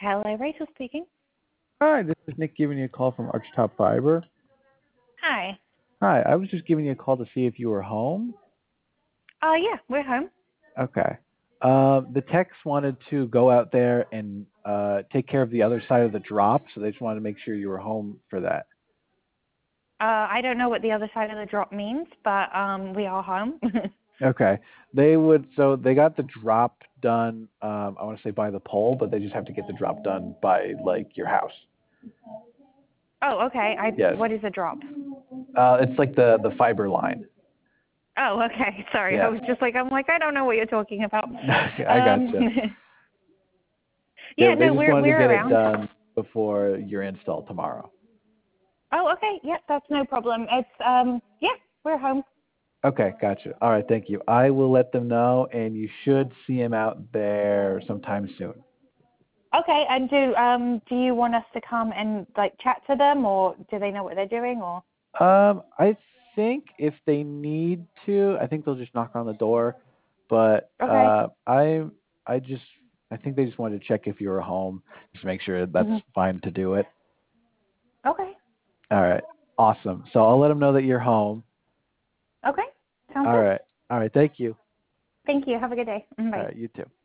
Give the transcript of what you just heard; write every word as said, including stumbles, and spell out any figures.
Hello, Rachel speaking. Hi, this is Nick giving you a call from Archtop Fiber. Hi. Hi, I was just giving you a call to see if you were home. Oh, yeah, we're home. Okay. Uh, the techs wanted to go out there and uh, take care of the other side of the drop, so they just wanted to make sure you were home for that. Uh, I don't know what the other side of the drop means, but um, we are home. Okay. They would, so they got the drop done, um, I want to say by the pole, but they just have to get the drop done by, like, your house. Oh, okay. I Yes. What is a drop? Uh, it's like the, the fiber line. Oh, okay. Sorry. I Yes. was just like, I'm like, I don't know what you're talking about. Okay, I Um, gotcha. They, yeah, they no, just we're wanted to we're get it around. done before your install tomorrow. Oh, okay. Yeah, that's no problem. It's um, yeah, we're home. Okay, gotcha. All right, thank you. I will let them know, and you should see him out there sometime soon. Okay, and do um, do you want us to come and like chat to them, or do they know what they're doing, or? Um, I think if they need to, I think they'll just knock on the door. But Okay. uh, I, I just, I think they just wanted to check if you were home, just to make sure that's hmm fine to do it. Okay. All right, awesome. So I'll let them know that you're home. Okay. Sounds All good. right, all right. Thank you. Thank you. Have a good day. All Bye. right, you too.